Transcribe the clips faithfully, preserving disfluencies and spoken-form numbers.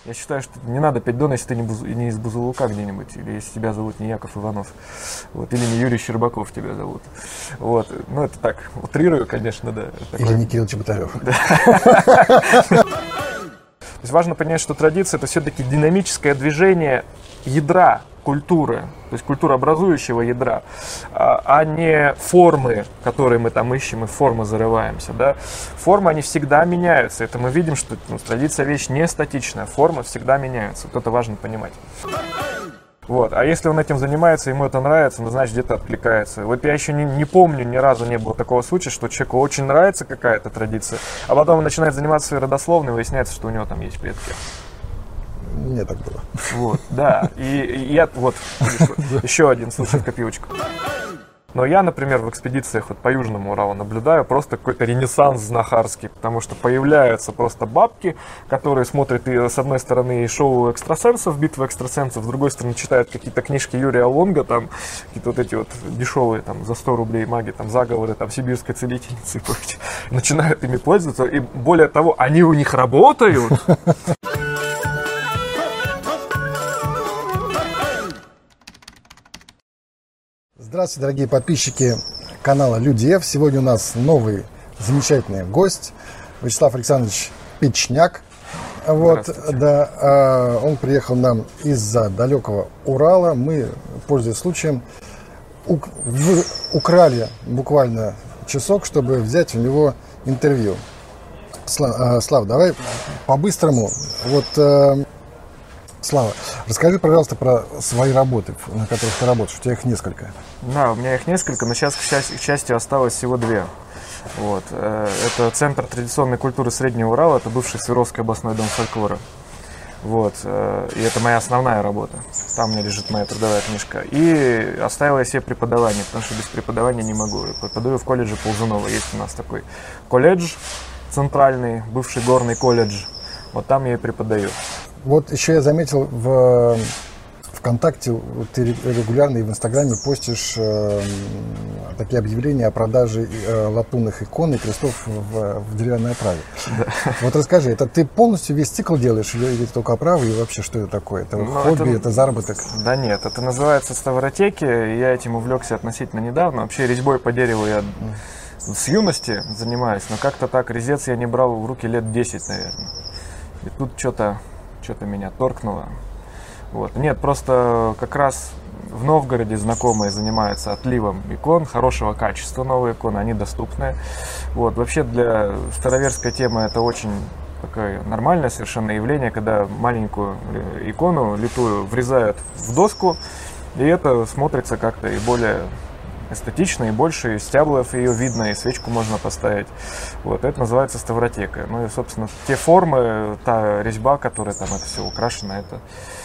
Я считаю, что не надо петь Дон, если ты не, Бузу, не из Бузулука где-нибудь, или если тебя зовут не Яков Иванов, вот, или не Юрий Щербаков тебя зовут. Вот. Ну, это так, утрирую, конечно, да. Или такой... Никита Чеботарев. То есть важно понять, что традиция – это все-таки динамическое движение ядра культуры, то есть культурообразующего ядра, а не формы, которые мы там ищем, и в формы зарываемся. Да? Формы, они всегда меняются. Это мы видим, что ну, традиция вещь не статичная, формы всегда меняются. Вот это важно понимать. Вот. А если он этим занимается, ему это нравится, ну, значит, где-то откликается. Вот я еще не, не помню, ни разу не было такого случая, что человеку очень нравится какая-то традиция, а потом он начинает заниматься своей родословной, и выясняется, что у него там есть предки. Мне так было. Вот, да. И, и я, вот, еще один случай в копилочку. Но я, например, в экспедициях вот по Южному Уралу наблюдаю просто какой-то ренессанс знахарский, потому что появляются просто бабки, которые смотрят и, с одной стороны, и шоу экстрасенсов, битвы экстрасенсов, с другой стороны, читают какие-то книжки Юрия Лонга, там, какие-то вот эти вот дешевые, там, за сто рублей маги, там, заговоры, там, сибирской целительницы, и начинают ими пользоваться, и более того, они у них работают. Здравствуйте, дорогие подписчики канала Люди. Сегодня у нас новый замечательный гость Вячеслав Александрович Печняк. Вот, да, он приехал нам из-за далекого Урала. Мы, пользуясь случаем, ук- украли буквально часок, чтобы взять у него интервью. Слав, Слав, давай по-быстрому. Вот, Слава, расскажи, пожалуйста, про свои работы, на которых ты работаешь. У тебя их несколько. Да, у меня их несколько, но сейчас, к счастью, к счастью осталось всего две. Вот. Это Центр традиционной культуры Среднего Урала, это бывший Свердловский областной дом фольклора. Вот. И это моя основная работа. Там у меня лежит моя трудовая книжка. И оставила я себе преподавание, потому что без преподавания не могу. Я преподаю в колледже Ползунова. Есть у нас такой колледж центральный, бывший горный колледж. Вот там я и преподаю. Вот еще я заметил в ВКонтакте, ты регулярно и в Инстаграме постишь э, такие объявления о продаже э, латунных икон и крестов в, в деревянной оправе. Да. Вот расскажи, это ты полностью весь цикл делаешь или, или только оправы, и вообще что это такое? Это ну, хобби, это, это заработок? Да нет, это называется ставротеки, я этим увлекся относительно недавно. Вообще резьбой по дереву я с юности занимаюсь, но как-то так резец я не брал в руки лет десять, наверное. И тут что-то... что-то меня торкнуло. Вот. Нет, просто как раз в Новгороде знакомые занимаются отливом икон хорошего качества, новые иконы, они доступны. Вот. Вообще для староверской темы это очень такое нормальное совершенно явление, когда маленькую икону литую врезают в доску, и это смотрится как-то и более эстетично, и больше, и стяблов ее видно, и свечку можно поставить. Вот, это называется ставротека. Ну и, собственно, те формы, та резьба, которая там это все украшено, это,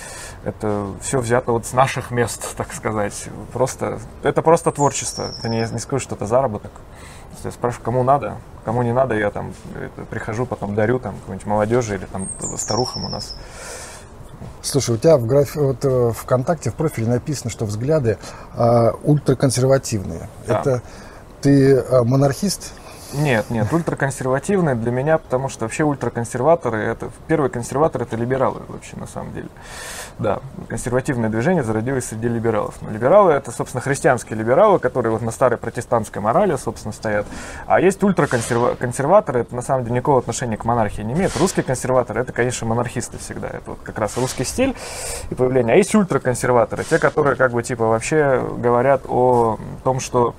это все взято вот с наших мест, так сказать. Просто, это просто творчество. Это не, не скажу, что это заработок. Если я спрашиваю, кому надо, кому не надо, я там это, прихожу, потом дарю там какой-нибудь молодежи или там старухам у нас. Слушай, у тебя в графе, вот, в ВКонтакте в профиле написано, что взгляды э, ультраконсервативные. Да. Это ты э, монархист? Нет, нет, ультраконсервативные для меня, потому что вообще ультраконсерваторы, это первый консерватор это либералы вообще на самом деле. Да, консервативное движение зародилось среди либералов. Но либералы это, собственно, христианские либералы, которые вот на старой протестантской морали, собственно, стоят. А есть ультраконсерваторы, это на самом деле никакого отношения к монархии не имеет. Русские консерваторы это, конечно, монархисты всегда. Это вот как раз русский стиль и появление. А есть ультраконсерваторы, те, которые как бы типа вообще говорят о том, что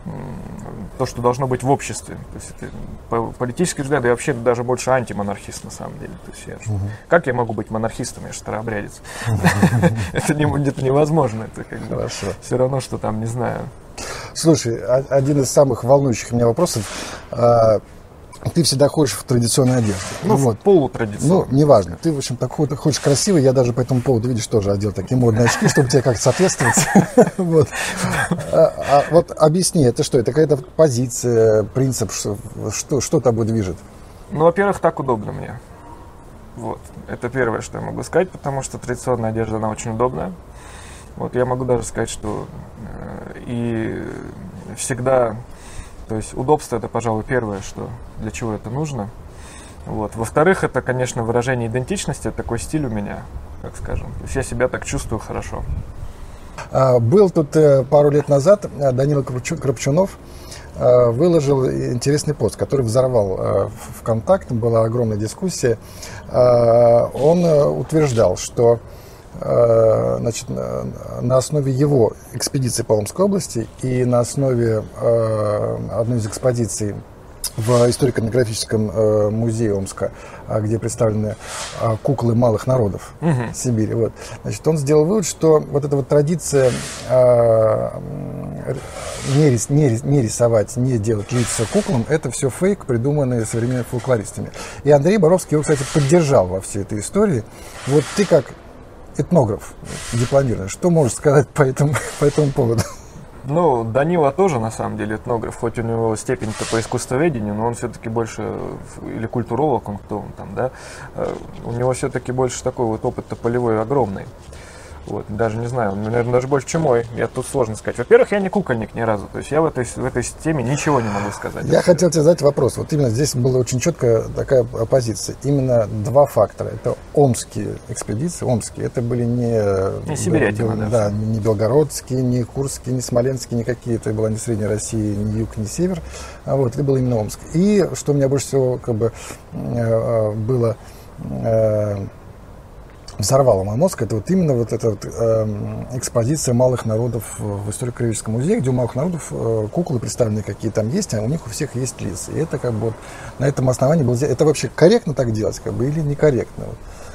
то, что должно быть в обществе. То есть это, по политические взгляды я вообще даже больше антимонархист на самом деле. То есть я же, угу. Как я могу быть монархистом? Я же старообрядец. Это невозможно. Это как бы все равно, что там, не знаю. Слушай, один из самых волнующих меня вопросов. Ты всегда ходишь в традиционной одежде. Ну, вот. Полутрадиционной. Ну, неважно. Ты, в общем, так ходишь красиво. Я даже по этому поводу, видишь, тоже одел такие модные очки, чтобы тебе как-то соответствовать. Вот. А вот объясни, это что? Это какая-то позиция, принцип, что тобой движет? Ну, во-первых, так удобно мне. Вот. Это первое, что я могу сказать, потому что традиционная одежда, она очень удобная. Вот. Я могу даже сказать, что и всегда... То есть удобство это, пожалуй, первое, что, для чего это нужно. Вот. Во-вторых, это, конечно, выражение идентичности, такой стиль у меня, как скажем. То есть я себя так чувствую хорошо. Был тут пару лет назад Данила Крапчунов выложил интересный пост, который взорвал ВКонтакте, была огромная дискуссия. Он утверждал, что значит, на основе его экспедиции по Омской области и на основе одной из экспозиций в историко-этнографическом э, музее Омска, э, где представлены э, куклы малых народов uh-huh. Сибири. Вот. Значит, он сделал вывод, что вот эта вот традиция э, не, рис, не, рис, не рисовать, не делать лица куклам, это все фейк, придуманный современными фольклористами. И Андрей Боровский его, кстати, поддержал во всей этой истории. Вот ты как этнограф дипломированный, что можешь сказать по этому, по этому поводу? Ну, Данила тоже, на самом деле, этнограф, хоть у него степень-то по искусствоведению, но он все-таки больше, или культуролог, он кто он там, да, у него все-таки больше такой вот опыт-то полевой огромный. Вот, даже не знаю, наверное, даже больше, чем мой. Я тут сложно сказать. Во-первых, я не кукольник ни разу. То есть я в этой, в этой теме ничего не могу сказать. Я хотел тебе задать вопрос. Вот именно здесь была очень четкая такая позиция. Именно два фактора. Это омские экспедиции. Омские. Это были не... Не сибирятина, бел, да. Не белгородские, не курские, не смоленские, никакие. Это была не Средняя Россия, ни юг, ни север. А вот, это было именно Омск. И что меня больше всего как бы было... взорвало мой мозг, это вот именно вот эта вот, э, экспозиция малых народов в историко-краеведческом музее, где у малых народов э, куклы представлены, какие там есть, а у них у всех есть лица. И это как бы вот на этом основании было... Это вообще корректно так делать, как бы, или некорректно?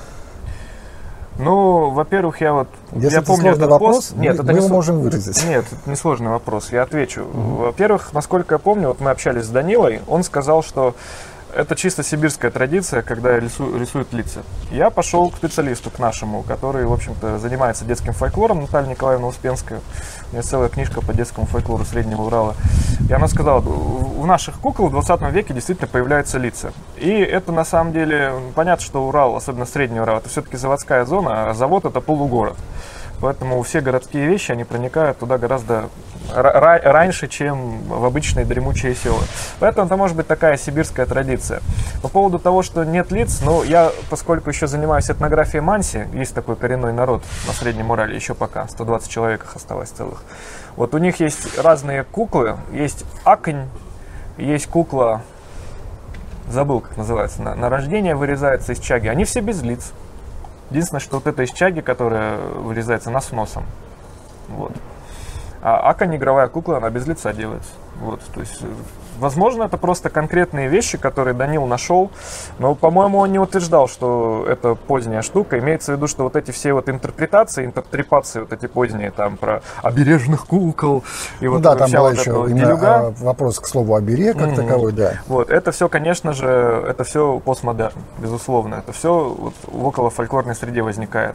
Ну, во-первых, я вот... Если я это помню сложный этот вопрос, пост. Нет, мы, это мы не его с... можем выразить. Нет, это не сложный вопрос, я отвечу. Uh-huh. Во-первых, насколько я помню, вот мы общались с Данилой, он сказал, что это чисто сибирская традиция, когда рису, рисуют лица. Я пошел к специалисту, к нашему, который, в общем-то, занимается детским фольклором, Наталья Николаевна Успенская. У нее целая книжка по детскому фольклору Среднего Урала. И она сказала, в наших кукол в двадцатом веке действительно появляются лица. И это, на самом деле, понятно, что Урал, особенно Средний Урал, это все-таки заводская зона, а завод — это полугород. Поэтому все городские вещи, они проникают туда гораздо раньше, чем в обычные дремучие села. Поэтому это может быть такая сибирская традиция. По поводу того, что нет лиц, ну, я, поскольку еще занимаюсь этнографией манси, есть такой коренной народ на Среднем Урале, еще пока, сто двадцать человек их осталось целых. Вот у них есть разные куклы, есть аконь, есть кукла, забыл, как называется, на, на рождение вырезается из чаги, они все без лиц. Единственное, что вот это из чаги, которая вырезается, она с носом. Вот. А аконь, игровая кукла, она без лица делается. Вот, то есть, возможно, это просто конкретные вещи, которые Данил нашел, но, по-моему, он не утверждал, что это поздняя штука. Имеется в виду, что вот эти все вот интерпретации, интерпрепации вот эти поздние, там, про обережных кукол, и вот ну, да, там был вот еще вот делюга, вопрос к слову оберег как mm-hmm. таковой, да. Вот, это все, конечно же, это все постмодерн, безусловно. Это все вот в около фольклорной среде возникает.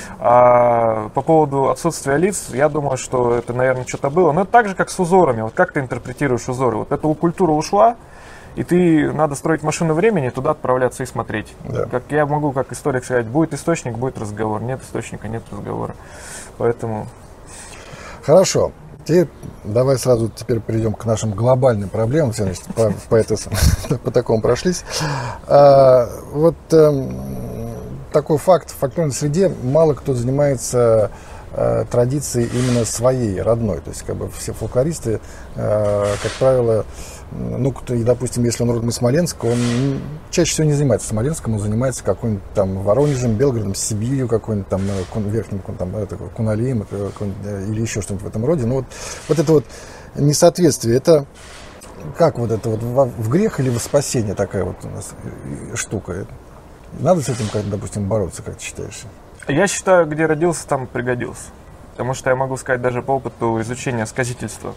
А по поводу отсутствия лиц, я думаю, что это, наверное, что-то было. Но это так же, как с узорами. Вот как ты интерпретируешь узоры? Вот эта культура ушла, и ты, надо строить машину времени, туда отправляться и смотреть. Да. Как я могу, как историк, сказать, будет источник, будет разговор. Нет источника, нет разговора. Поэтому... Хорошо. Теперь давай сразу теперь перейдем к нашим глобальным проблемам. Все, значит, по, по, это, по такому прошлись. А, вот а, такой факт. В фольклорной среде мало кто занимается а, традицией именно своей, родной. То есть, как бы, все фольклористы, а, как правило, ну, кто, и, допустим, если он родом из Смоленска, он чаще всего не занимается Смоленском, он занимается какой-нибудь там Воронежем, Белгородом, Сибирью, какой-нибудь там верхним там, это, Куналием или еще что-нибудь в этом роде. Но вот, вот это вот несоответствие, это как вот это вот в грех или в спасение такая вот у нас штука? Надо с этим, как, допустим, бороться, как ты считаешь? Я считаю, где родился, там пригодился. Потому что я могу сказать даже по опыту изучения сказительства.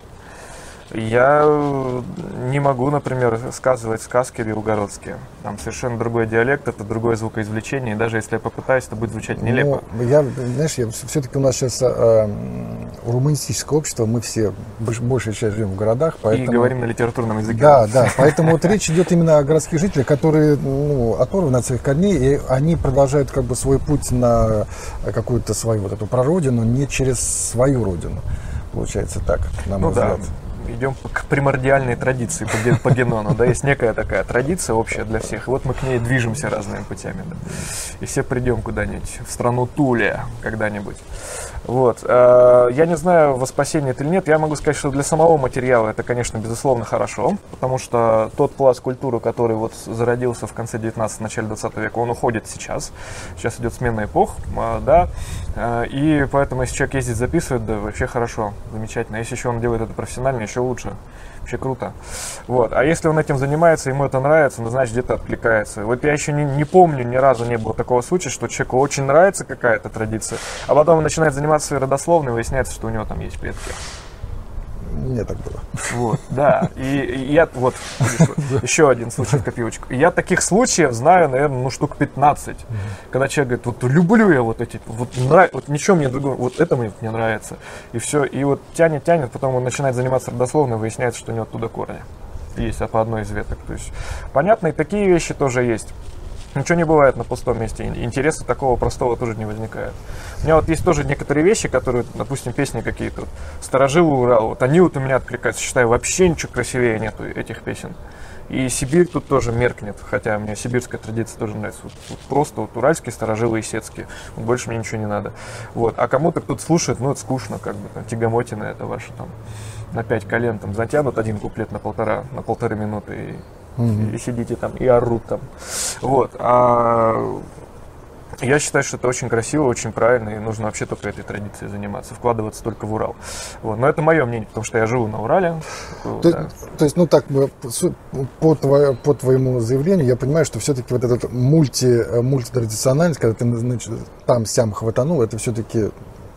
Я не могу, например, сказывать сказки белгородские. Там совершенно другой диалект, это другое звукоизвлечение. И даже если я попытаюсь, это будет звучать нелепо. Ну, я, знаешь, я, все-таки у нас сейчас э, урбанистическое общество, мы все, большая часть живем в городах. Поэтому... И говорим на литературном языке. Да, да, поэтому вот речь идет именно о городских жителях, которые ну, оторваны от своих корней, и они продолжают как бы свой путь на какую-то свою вот эту прародину, не через свою родину. Получается так, на мой ну, взгляд. Да. идем к примордиальной традиции по, по Генону, да, есть некая такая традиция общая для всех, и вот мы к ней движемся разными путями, да. И все придем куда-нибудь в страну Туле когда-нибудь. Вот. Я не знаю, во спасение это или нет, я могу сказать, что для самого материала это, конечно, безусловно хорошо, потому что тот пласт культуры, который вот зародился в конце девятнадцатого, начале двадцатого века, он уходит сейчас, сейчас идет смена эпох, да, и поэтому, если человек ездит, записывает, да, вообще хорошо, замечательно, если еще он делает это профессионально, еще лучше. Вообще круто. Вот. А если он этим занимается, ему это нравится, ну, значит, где-то откликается. Вот я еще не, не помню, ни разу не было такого случая, что человеку очень нравится какая-то традиция, а потом он начинает заниматься своей родословной, и выясняется, что у него там есть предки. Мне так было. Вот, да. И, и я, вот, еще один случай в копилочку. И я таких случаев знаю, наверное, ну, штук пятнадцать. Mm-hmm. Когда человек говорит, вот люблю я вот эти, вот, нрав, вот ничего мне другого, вот это мне не нравится. И все, и вот тянет, тянет, потом он начинает заниматься родословной, выясняется, что у него оттуда корни есть, а по одной из веток. То есть, понятно, и такие вещи тоже есть. Ничего не бывает на пустом месте, интереса такого простого тоже не возникает. У меня вот есть тоже некоторые вещи, которые, допустим, песни какие-то, вот, «Старожилы Урала», вот они вот у меня откликаются, считаю, вообще ничего красивее нету этих песен. И Сибирь тут тоже меркнет, хотя мне сибирская традиция тоже нравится. Вот, вот просто вот уральские старожилы и сетские, вот больше мне ничего не надо. Вот. А кому-то кто-то слушает, ну это скучно, как бы, там, тягомотина это ваша там, на пять колен, там, затянут один куплет на полтора, на полторы минуты и Mm-hmm. и сидите там и орут там. Вот. А я считаю, что это очень красиво, очень правильно, и нужно вообще только этой традицией заниматься, вкладываться только в Урал. Вот. Но это мое мнение, потому что я живу на Урале. То, да. то есть, ну так, по, твое, по твоему заявлению, я понимаю, что все-таки вот этот мульти, мультитрадициональность, когда ты, значит, там-сям хватанул, это все-таки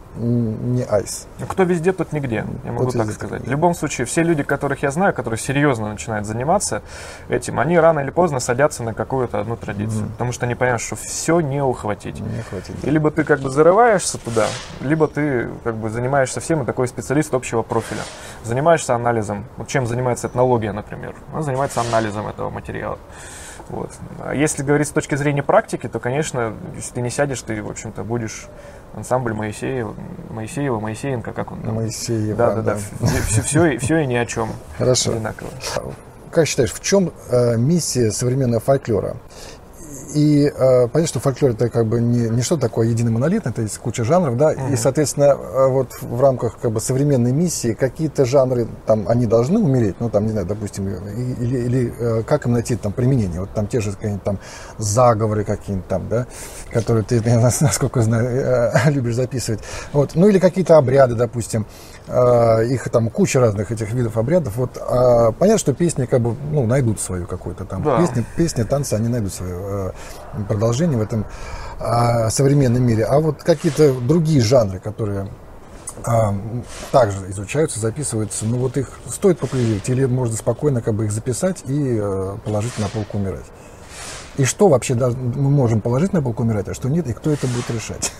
не айс. Кто везде, тот нигде, я могу тот так везде. сказать. В любом случае, все люди, которых я знаю, которые серьезно начинают заниматься этим, они рано или поздно садятся на какую-то одну традицию, mm-hmm. потому что они понимают, что все не ухватить. Не ухватить. И либо ты как бы зарываешься туда, либо ты как бы занимаешься всем, и такой специалист общего профиля. Занимаешься анализом. Вот чем занимается этнология, например. Она занимается анализом этого материала. Вот. А если говорить с точки зрения практики, то, конечно, если ты не сядешь, ты, в общем-то, будешь ансамбль Моисеева, Моисеева, Моисеенко, как он там? Моисеева, да, да, да. да. Все, все, все и ни о чем. Хорошо. Одинаково. Как считаешь, в чем э, миссия современного фольклора? И э, понятно, что фольклор это как бы не, не что такое единый монолит, это есть куча жанров, да, mm-hmm. и, соответственно, вот в рамках как бы современной миссии какие-то жанры там они должны умереть, ну там, не знаю, допустим, или, или э, как им найти там применение, вот там те же какие-нибудь там заговоры какие-нибудь там, да, которые ты, насколько знаю, э, любишь записывать, вот, ну или какие-то обряды, допустим, э, их там куча разных этих видов обрядов, вот, э, понятно, что песни как бы, ну, найдут свою какую-то там, да. песни, песни, танцы, они найдут свою э, продолжение в этом а, современном мире. А вот какие-то другие жанры, которые а, также изучаются, записываются, ну вот их стоит популяризировать или можно спокойно как бы их записать и а, положить на полку умирать? И что вообще да, мы можем положить на полку умирать, а что нет, и кто это будет решать?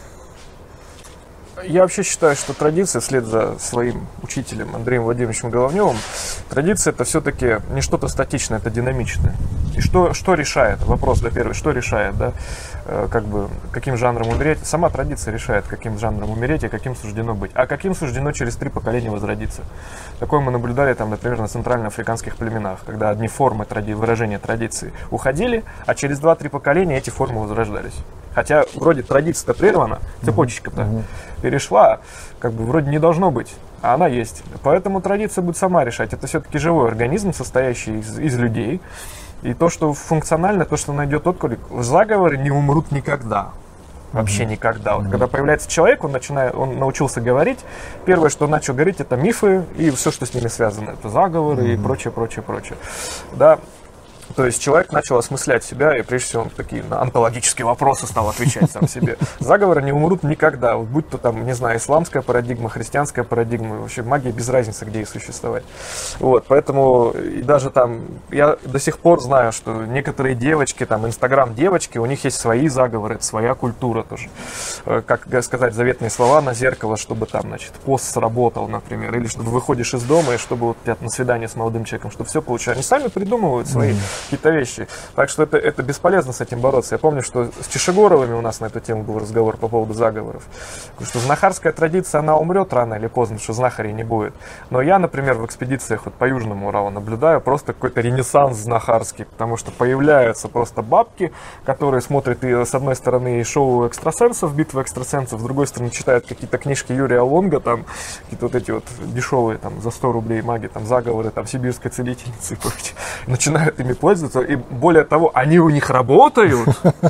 Я вообще считаю, что традиция, вслед за своим учителем Андреем Владимировичем Головневым, традиция это все-таки не что-то статичное, это динамичное. И что, что решает? Вопрос, да, первый, что решает, да, э, как бы, каким жанром умереть? Сама традиция решает, каким жанром умереть и каким суждено быть. А каким суждено через три поколения возродиться. Такое мы наблюдали, там, например, на центральноафриканских племенах, когда одни формы тради... выражения традиции уходили, а через два-три поколения эти формы возрождались. Хотя вроде традиция-то прервана, цепочечка-то uh-huh. перешла, как бы вроде не должно быть, а она есть. Поэтому традиция будет сама решать. Это все-таки живой организм, состоящий из, из людей. И то, что функционально, то, что найдет отклик, заговоры не умрут никогда. Вообще mm-hmm. никогда. Вот, mm-hmm. когда появляется человек, он, начинает, он научился говорить. Первое, что он начал говорить, это мифы и все, что с ними связано. Это заговоры mm-hmm. и прочее, прочее, прочее. Да. То есть человек начал осмыслять себя и, прежде всего, он такие на онтологические вопросы стал отвечать сам себе. Заговоры не умрут никогда. Вот будь то там, не знаю, исламская парадигма, христианская парадигма, вообще магия без разницы, где и существовать. Вот, поэтому и даже там, я до сих пор знаю, что некоторые девочки, там, инстаграм-девочки, у них есть свои заговоры, своя культура тоже. Как сказать, заветные слова на зеркало, чтобы там, значит, пост сработал, например, или чтобы выходишь из дома, и чтобы вот тебя на свидание с молодым человеком, чтобы все получалось. Они сами придумывают свои какие-то вещи. Так что это, это бесполезно с этим бороться. Я помню, что с Чешегоровыми у нас на эту тему был разговор по поводу заговоров. Что знахарская традиция, она умрет рано или поздно, что знахарей не будет. Но я, например, в экспедициях вот по Южному Уралу наблюдаю просто какой-то ренессанс знахарский, потому что появляются просто бабки, которые смотрят и с одной стороны и шоу экстрасенсов, битва экстрасенсов, с другой стороны читают какие-то книжки Юрия Лонга, там какие-то вот эти вот дешевые там за сто рублей маги, там заговоры, там сибирской целительницы, начинают ими пользоваться, и более того, они у них работают,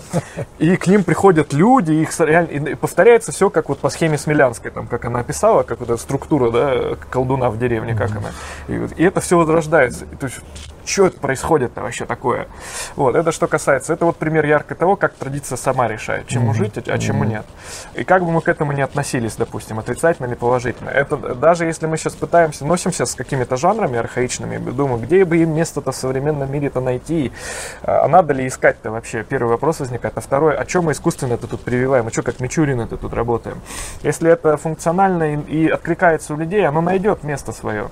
и к ним приходят люди, их и повторяется все как вот по схеме Смелянской, там, как она описала, как вот эта структура, да, колдуна в деревне, как она, и, вот, и это все возрождается. То есть, что это происходит-то вообще такое? Вот, это что касается, это вот пример ярко того, как традиция сама решает, чему mm-hmm. жить, а чему нет. И как бы мы к этому не относились, допустим, отрицательно или положительно. Это даже если мы сейчас пытаемся, носимся с какими-то жанрами архаичными, думаю, где бы им место-то в современном мире-то найти, а надо ли искать-то вообще? Первый вопрос возникает. А второй, а что мы искусственно-то тут прививаем, а что как Мичурины-то тут работаем? Если это функционально и, и откликается у людей, оно найдет место свое.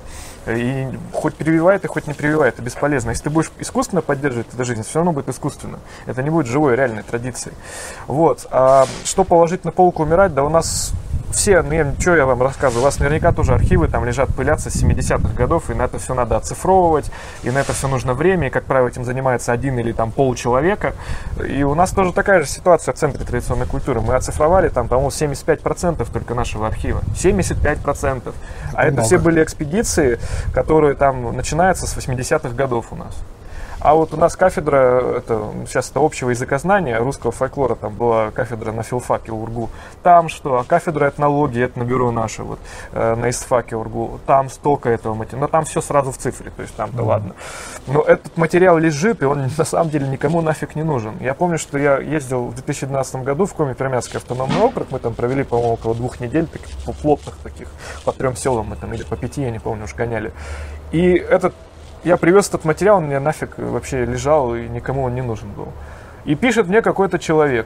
И хоть прививает, и хоть не прививает, это бесполезно. Если ты будешь искусственно поддерживать эту жизнь, все равно будет искусственно. Это не будет живой, реальной традицией. Вот. А что положить на полку умирать? Да у нас все, ну, я, что я вам рассказываю, у вас наверняка тоже архивы там лежат, пылятся с семидесятых годов, и на это все надо оцифровывать, и на это все нужно время, и, как правило, этим занимается один или там полчеловека. И у нас тоже такая же ситуация в Центре традиционной культуры. Мы оцифровали там, по-моему, семьдесят пять процентов только нашего архива. семьдесят пять процентов. А это, это все были экспедиции, которые там начинаются с восьмидесятых годов у нас. А вот у нас кафедра, это, сейчас это общего языкознания, русского фольклора, там была кафедра на филфаке УрГУ. Там что? А кафедра этнологии, этнобюро наше, вот, э, на ИСТФАКе УрГУ. Там столько этого материала. Но там все сразу в цифре, то есть там-то mm-hmm. ладно. Но этот материал лежит, и он на самом деле никому нафиг не нужен. Я помню, что я ездил в две тысячи двенадцатом году в Коми-Пермяцкий автономный округ, мы там провели, по-моему, около двух недель, таких плотных таких, по трем селам мы там, или по пяти, я не помню, уж гоняли. И этот Я привез этот материал, он мне нафиг вообще лежал, и никому он не нужен был. И пишет мне какой-то человек: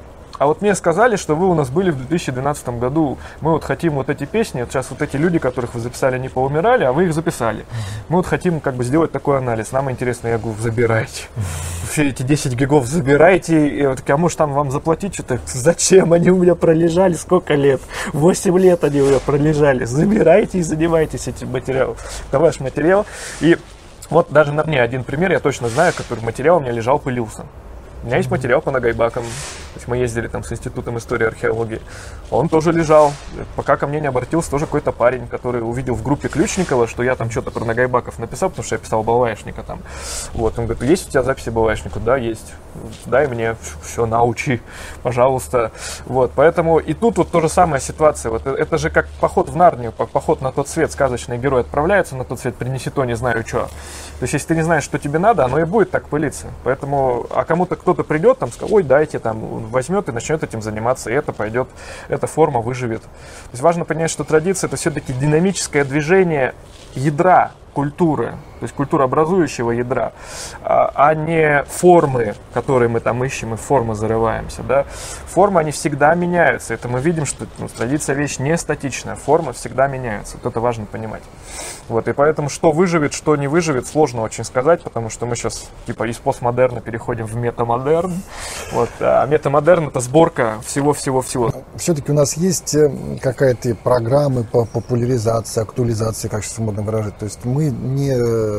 а вот мне сказали, что вы у нас были в две тысячи двенадцатом году, мы вот хотим вот эти песни, вот сейчас вот эти люди, которых вы записали, они поумирали, а вы их записали. Мы вот хотим как бы сделать такой анализ, нам интересно. Я говорю, забирайте. Все эти десять гигов забирайте, и вот, а может там вам заплатить что-то? Зачем? Они у меня пролежали сколько лет? восемь лет они у меня пролежали. Забирайте и занимайтесь этим материалом. Это ваш материал. И вот даже на мне один пример, я точно знаю, который материал у меня лежал, пылился. У меня есть материал по Нагайбакам. То есть мы ездили там с Институтом истории и археологии. Он тоже лежал. Пока ко мне не обратился тоже какой-то парень, который увидел в группе Ключникова, что я там что-то про Нагайбаков написал, потому что я писал Балваешника там. Вот, он говорит, есть у тебя записи Балваешника? Да, есть. Дай мне, все, научи, пожалуйста. Вот, поэтому и тут вот тоже самая ситуация. Вот это же как поход в Нарнию, поход на тот свет. Сказочный герой отправляется на тот свет, принеси то, не знаю что. То есть, если ты не знаешь, что тебе надо, оно и будет так пылиться. Поэтому, а кому-то кто-то придет, там, скажет, ой, дайте, там, возьмет и начнет этим заниматься, и это пойдет, эта форма выживет. То есть важно понять, что традиция — это все-таки динамическое движение ядра культуры, то есть культурообразующего ядра, а, а не формы, которые мы там ищем, и в формы зарываемся. Да? Формы, они всегда меняются. Это мы видим, что ну, традиция — вещь не статичная, формы всегда меняются. Вот это важно понимать. Вот, и поэтому, что выживет, что не выживет, сложно очень сказать, потому что мы сейчас типа из постмодерна переходим в метамодерн. Вот, а метамодерн — это сборка всего-всего-всего. Все-таки у нас есть какая-то программа по популяризации, актуализации, как сейчас модно выражать. То есть мы не,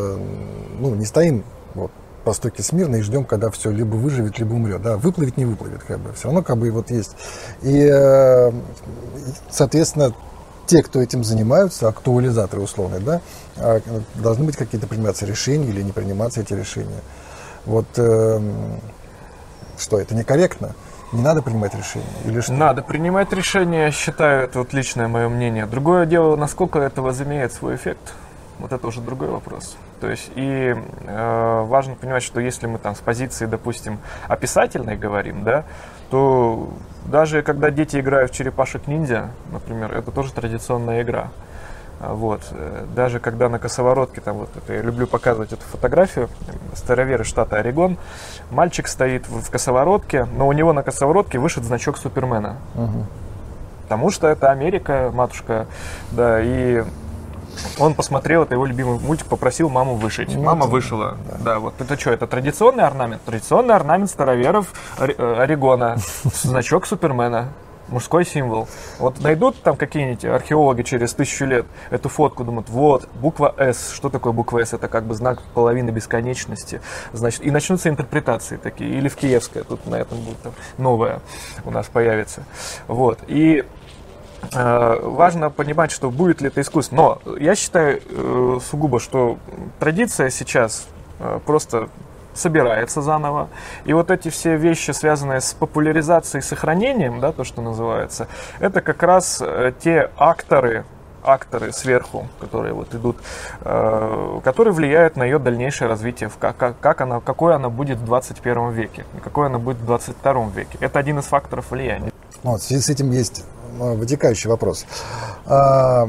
ну, не стоим вот по стойке смирно и ждем, когда все либо выживет, либо умрет. Да, выплывет, не выплывет, как бы. Все равно как бы вот есть. И, соответственно, те, кто этим занимаются, актуализаторы условные, да, должны быть какие-то приниматься решения или не приниматься эти решения. Вот э, что, это некорректно? Не надо принимать решения? Или что? Надо принимать решения, я считаю, это вот личное мое мнение. Другое дело, насколько это возымеет свой эффект. Вот это уже другой вопрос. То есть и э, важно понимать, что если мы там с позиции, допустим, описательной говорим, да, то даже когда дети играют в черепашек-ниндзя, например, это тоже традиционная игра. Вот. Даже когда на косоворотке, там вот это, я люблю показывать эту фотографию, староверы штата Орегон, мальчик стоит в, в косоворотке, но у него на косоворотке вышит значок Супермена. Угу. Потому что это Америка, матушка, да, и Он посмотрел, это его любимый мультик, попросил маму вышить. Ну, Мама это, вышила. да. Да, вот это что, это традиционный орнамент? Традиционный орнамент староверов Ори- э, Орегона. Значок Супермена. Мужской символ. Вот найдут там какие-нибудь археологи через тысячу лет эту фотку, думают, вот, буква «С». Что такое буква «С»? Это как бы знак половины бесконечности. Значит, и начнутся интерпретации такие. Или в Киевское, тут на этом будет там новое у нас появится. Вот. И э, важно понимать, что будет ли это искусство. Но я считаю э, сугубо, что традиция сейчас э, просто собирается заново. И вот эти все вещи, связанные с популяризацией и сохранением, да, то, что называется, это как раз э, те акторы, акторы сверху, которые вот идут, э, которые влияют на ее дальнейшее развитие, в как, как, как она, какой она будет в двадцать первом веке, и какой она будет в двадцать втором веке. Это один из факторов влияния. Вот, в связи с этим есть вытекающий вопрос. А,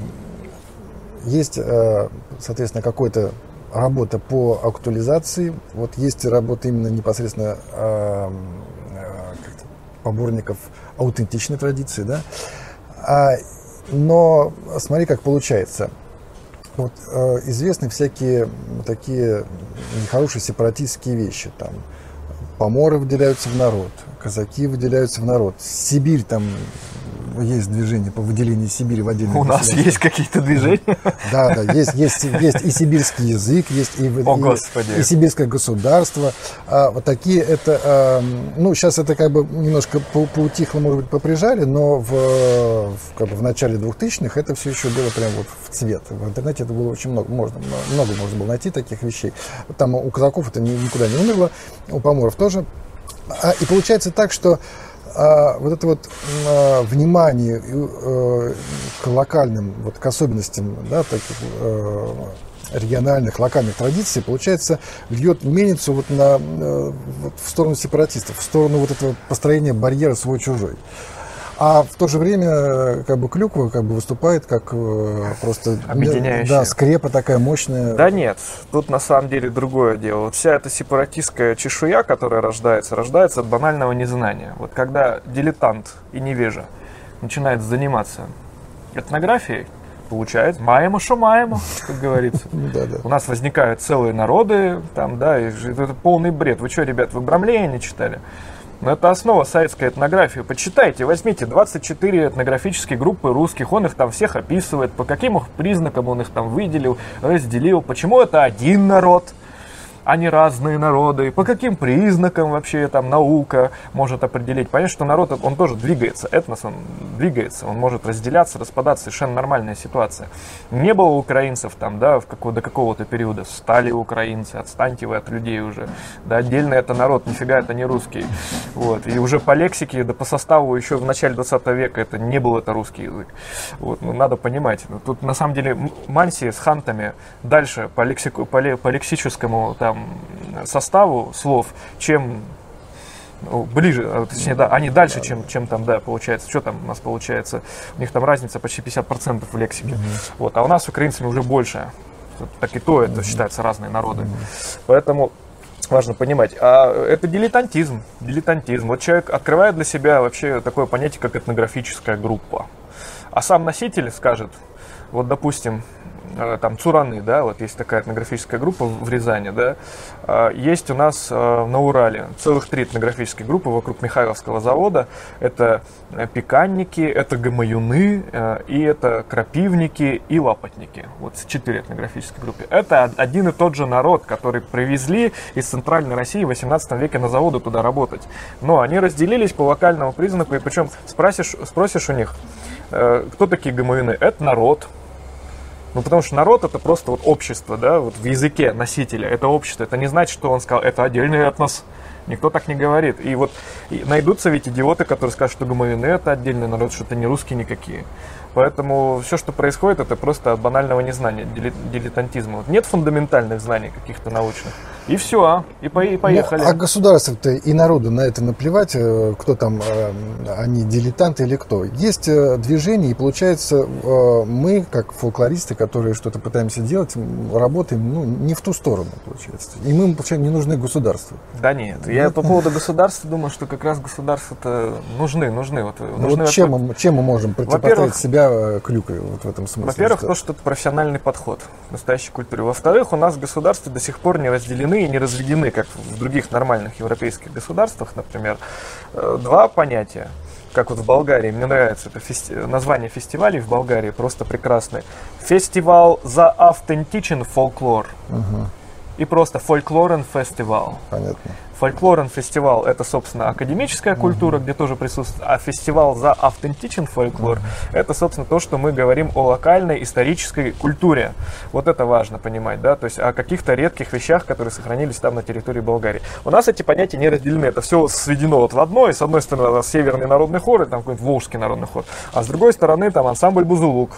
есть, соответственно, какой-то работа по актуализации, вот есть работа именно непосредственно э, э, поборников аутентичной традиции, да, а, но смотри, как получается. Вот, э, известны всякие такие нехорошие сепаратистские вещи, там, поморы выделяются в народ, казаки выделяются в народ, Сибирь там. Есть движение по выделению Сибири в отдельный. У нас есть какие-то движения? Да, да, есть, есть, есть и сибирский язык, есть и, О, и, Господи. и сибирское государство. А, вот такие это, а, ну, сейчас это как бы немножко по- поутихло, может быть, поприжали, но в, в, как бы в начале двухтысячных это все еще было прям вот в цвет. В интернете это было очень много, можно, много можно было найти таких вещей. Там у казаков это никуда не умерло, у поморов тоже. А, и получается так, что А, вот это вот а, внимание а, к локальным, вот, к особенностям, да, таких а, региональных, локальных традиций, получается, льет мельницу вот на, а, вот в сторону сепаратистов, в сторону вот этого построения барьера свой-чужой. А в то же время как бы клюква как бы выступает как э, просто объединяющая. Да, скрепа такая мощная. Да нет, тут на самом деле другое дело. Вот вся эта сепаратистская чешуя, которая рождается, рождается от банального незнания. Вот когда дилетант и невежа начинает заниматься этнографией, получает маемо, шо маемо, как говорится. У нас возникают целые народы, там, да, и это полный бред. Вы что, ребят, вы Брамлея не читали? Но это основа советской этнографии. Почитайте, возьмите двадцать четыре этнографические группы русских, он их там всех описывает, по каким их признакам он их там выделил, разделил, почему это один народ, а не разные народы, по каким признакам вообще там наука может определить. Понятно, что народ, он тоже двигается, этнос, он двигается, он может разделяться, распадаться, совершенно нормальная ситуация. Не было украинцев там, да, в какого, до какого-то периода, стали украинцы, отстаньте вы от людей уже, да, отдельно это народ, нифига это не русский, вот, и уже по лексике, да по составу еще в начале двадцатого века это не был это русский язык, вот, ну, надо понимать, тут на самом деле мансии с хантами дальше по, лексику, по, по лексическому там составу слов, чем ну, ближе, точнее, да, они дальше, да, чем, чем там, да, получается. Что там у нас получается? У них там разница почти пятьдесят процентов в лексике. Mm-hmm. Вот, а у нас с украинцами уже больше. Так и то, это mm-hmm. считаются разные народы. Mm-hmm. Поэтому важно понимать. А это дилетантизм. Дилетантизм. Вот человек открывает для себя вообще такое понятие, как этнографическая группа. А сам носитель скажет, вот, допустим, там Цураны, да, вот есть такая этнографическая группа в Рязани, да, есть у нас на Урале целых три этнографические группы вокруг Михайловского завода, это пеканники, это гамаюны, и это крапивники и лапотники, вот четыре этнографические группы. Это один и тот же народ, который привезли из Центральной России в восемнадцатом веке на заводы туда работать, но они разделились по локальному признаку, и причем спросишь, спросишь у них, кто такие гамаюны, это народ. Ну, потому что народ — это просто вот общество, да, вот в языке носителя, это общество. Это не значит, что он сказал, это отдельный этнос. Никто так не говорит. И вот и найдутся ведь идиоты, которые скажут, что гамаюны — это отдельный народ, что это не русские никакие. Поэтому все, что происходит, это просто от банального незнания, дилетантизма. Вот нет фундаментальных знаний каких-то научных. И все, и, по, и поехали. Ну, а государство-то и народу на это наплевать, кто там, они дилетанты или кто. Есть движение, и получается, мы, как фольклористы, которые что-то пытаемся делать, работаем ну, не в ту сторону, получается. И мы, получается, не нужны государству. Да нет, я по поводу государства думаю, что как раз государства-то нужны, нужны. Вот, ну, нужны вот чем, мы, чем мы можем противопоставить себя клюкой вот в этом смысле? Во-первых, то, что это профессиональный подход к настоящей культуре. Во-вторых, у нас государства до сих пор не разделены и не разведены, как в других нормальных европейских государствах, например, два понятия. Как вот в Болгарии, мне нравится это фести... название фестивалей в Болгарии, просто прекрасное. Фестивал за автентичен фольклор. Угу. И просто фольклорен фестивал. Понятно. Фольклорен фестивал — это, собственно, академическая культура, uh-huh. где тоже присутствует, а фестивал за автентичен фольклор uh-huh. — это, собственно, то, что мы говорим о локальной исторической культуре. Вот это важно понимать, да, то есть о каких-то редких вещах, которые сохранились там на территории Болгарии. У нас эти понятия не разделены, это все сведено вот в одно, и с одной стороны северный народный хор, и там какой-нибудь волжский народный хор, а с другой стороны там ансамбль Бузулук,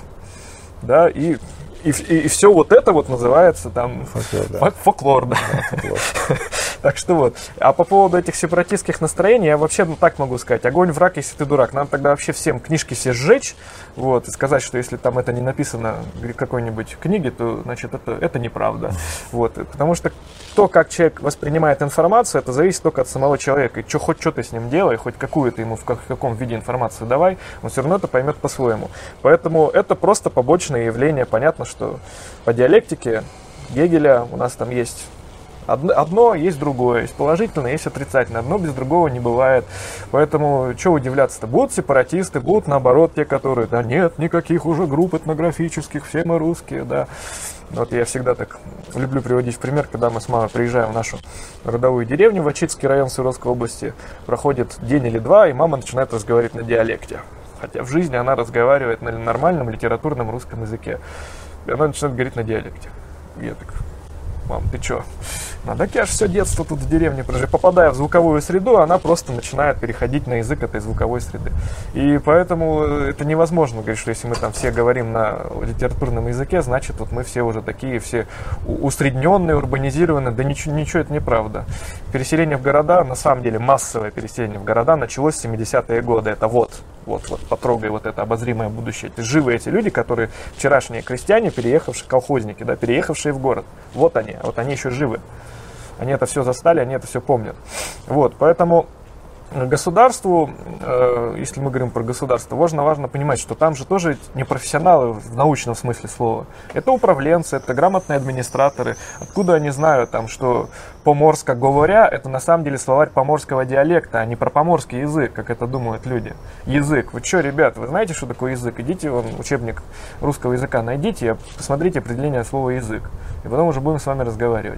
да, и И, и, и все вот это вот называется там фольклор, да. Фольклор, да. Да, фольклор. Так что вот. А по поводу этих сепаратистских настроений, я вообще ну, так могу сказать. Огонь, враг, если ты дурак. Надо тогда вообще всем книжки все сжечь, вот, и сказать, что если там это не написано в какой-нибудь книге, то, значит, это, это неправда. Вот. Потому что то, как человек воспринимает информацию, это зависит только от самого человека. И что, хоть что ты с ним делай, хоть какую ты ему в, как, в каком виде информацию давай, он все равно это поймет по-своему. Поэтому это просто побочное явление. Понятно, что по диалектике Гегеля у нас там есть одно, одно, есть другое, есть положительное, есть отрицательное, одно без другого не бывает. Поэтому что удивляться-то? Будут сепаратисты, будут наоборот те, которые, да нет, никаких уже групп этнографических, все мы русские, да. Вот я всегда так люблю приводить в пример, когда мы с мамой приезжаем в нашу родовую деревню, в Ачитский район Свердловской области, проходит день или два, и мама начинает разговаривать на диалекте. Хотя в жизни она разговаривает на нормальном литературном русском языке. И она начинает говорить на диалекте. И я так, мам, ты чё? Ну, так я же все детство тут в деревне прожил. Попадая в звуковую среду, она просто начинает переходить на язык этой звуковой среды. И поэтому это невозможно говорить, что если мы там все говорим на литературном языке, значит, вот мы все уже такие, все усредненные, урбанизированные. Да ничего, ничего это неправда. Переселение в города, на самом деле массовое переселение в города началось в семидесятые годы. Это вот, вот, вот, потрогай вот это обозримое будущее. Это живые эти люди, которые вчерашние крестьяне, переехавшие, колхозники, да, переехавшие в город. Вот они, вот они еще живы. Они это все застали, они это все помнят. Вот, поэтому государству, э, если мы говорим про государство, важно, важно понимать, что там же тоже не профессионалы в научном смысле слова. Это управленцы, это грамотные администраторы. Откуда они знают, там, что поморско говоря, это на самом деле словарь поморского диалекта, а не про поморский язык, как это думают люди. Язык. Вы что, ребят, вы знаете, что такое язык? Идите, вон, учебник русского языка найдите, посмотрите определение слова язык. И потом уже будем с вами разговаривать.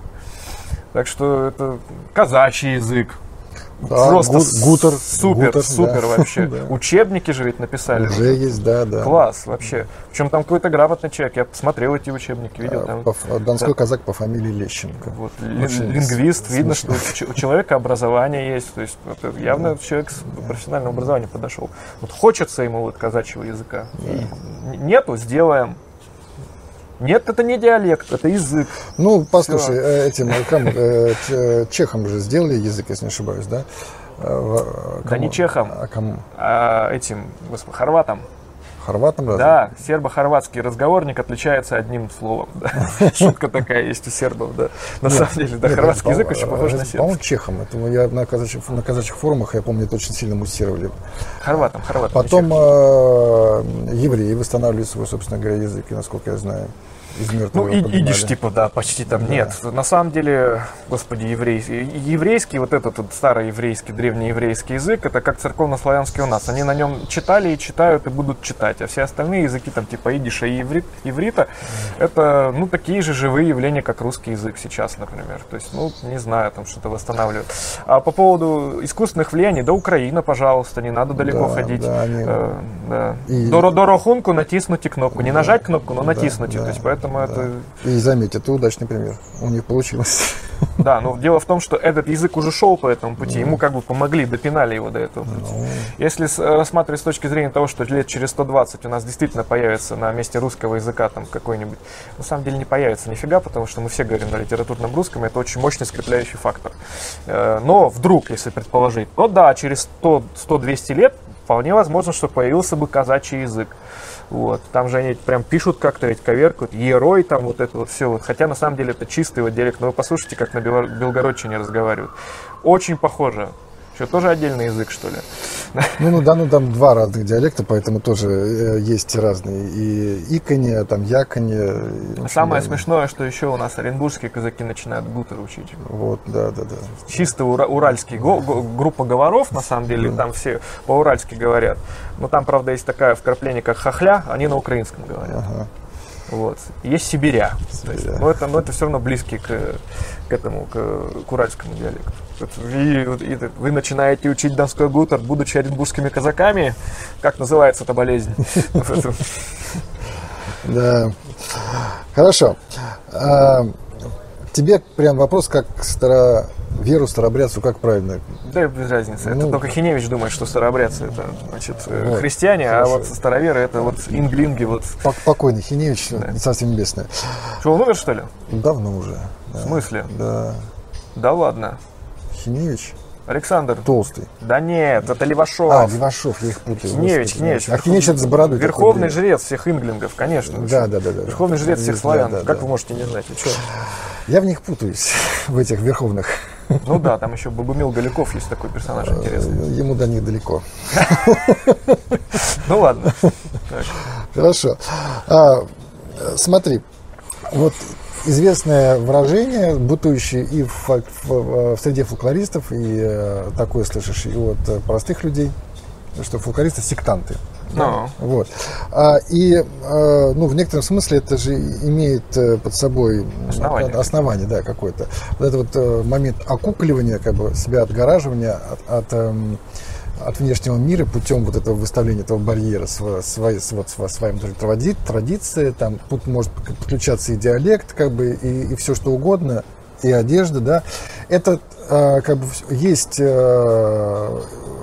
Так что это казачий язык. Да, просто гутер, супер, гутер, супер да. вообще. Да. Учебники же ведь написали. Уже есть, да, да. Класс вообще. Причем там какой-то грамотный человек. Я посмотрел эти учебники, видел. А, там, по, Донской да. казак по фамилии Лещенко. Вот, лингвист, видно, что у человека образование есть. То есть это явно человек с профессиональным образованием подошел. Вот хочется ему вот казачьего языка. Да. Нету, сделаем. Нет, это не диалект, это язык. Ну, послушай, Все. этим э, чехам же сделали язык, если не ошибаюсь, да? Кому? Да не чехам, а, кому? а этим, господи, хорватам. Хорватам разве? Да, сербо-хорватский разговорник отличается одним словом. Да. Шутка такая есть у сербов, да. На нет, самом деле, да, нет, хорватский язык очень похож на сербский. По-моему, чехам. Это я на казачьих, на казачьих форумах, я помню, это очень сильно муссировали. Хорватам, хорватам. Потом э, евреи восстанавливали свой, собственно говоря, язык, насколько я знаю. Ну, и, идиш, типа, да, почти там да. нет. На самом деле, господи, еврейский, еврейский, вот этот вот староеврейский, древнееврейский язык, это как церковнославянский у нас. Они на нем читали и читают, и будут читать. А все остальные языки, там, типа идиша и иврит, иврита, mm. это, ну, такие же живые явления, как русский язык сейчас, например. То есть, ну, не знаю, там что-то восстанавливают. А по поводу искусственных влияний, да, Украина, пожалуйста, не надо далеко да, ходить. Да, они... э, да. И... До, до рахунку натиснуть кнопку. Не нажать кнопку, но натиснуть. Да, То есть, поэтому да. это... И заметь, это удачный пример. У них получилось. Да, но дело в том, что этот язык уже шел по этому пути, ему как бы помогли, допинали его до этого пути. Если рассматривать с точки зрения того, что лет через сто двадцать у нас действительно появится на месте русского языка там какой-нибудь, на самом деле не появится нифига, потому что мы все говорим на литературном русском, это очень мощный скрепляющий фактор. Но вдруг, если предположить, то да, через сто-двести лет вполне возможно, что появился бы казачий язык. Вот. Там же они прям пишут как-то, ведь коверкают, ерой там вот это вот все. Вот. Хотя на самом деле это чистый вот диалект. Но вы послушайте, как на белгородчине разговаривают. Очень похоже. Что, тоже отдельный язык, что ли? Ну, ну да, ну там два разных диалекта, поэтому тоже э, есть разные. И иканье, там яканье. Самое да, смешное, что еще у нас оренбургские казаки начинают гутер учить. Вот, да, да, да. Чисто ура- уральский го- го- группа говоров, на самом деле, да. Там все по-уральски говорят. Но там, правда, есть такое вкрапление, как хохля, они на украинском говорят. Ага. Вот. Есть сибиря. Сибиря. Есть, но, это, но это все равно близкий к, к этому, к, к уральскому диалекту. И, и вы начинаете учить донской гутер, будучи оренбургскими казаками. Как называется эта болезнь? Да. Хорошо. Тебе прям вопрос, как старо... веру старообрядцу, как правильно? Да, без разницы. Ну, это только Хиневич думает, что старообрядцы это, значит, вот, христиане, хорошо. А вот староверы это вот инглинги. Вот. Покойный Хиневич, да. Царствие небесное. Что, он умер, что ли? Давно уже. Да. В смысле? Да. Да ладно. Хиневич? Александр. Толстый. Да нет, это Левашов. А, Левашов, я их путаю. Хиневич, Хиневич. А Хиневич это за бородой. Верховный жрец всех инглингов, конечно. Да, да, да, да. Верховный жрец всех славян. Да, да, как да. вы можете не знать? Вы что? Я в них путаюсь, в этих верховных. Ну да, там еще Богумил Голяков есть такой персонаж интересный. Ему до них далеко. Ну ладно. Хорошо. Смотри, вот известное выражение, бытующее и в, в, в среде фольклористов, и э, такое слышишь и от э, простых людей, что фольклористы сектанты. No. Вот. А, и э, ну, в некотором смысле это же имеет э, под собой основание, основание да, какое-то. Вот этот вот, э, момент окукливания, как бы себя отгораживания от, от, э, от внешнего мира путем вот этого выставления этого барьера своей, своей, вот, своим тради, традиции, там тут может подключаться и диалект, как бы, и, и все что угодно, и одежда, да. Это э, как бы есть э,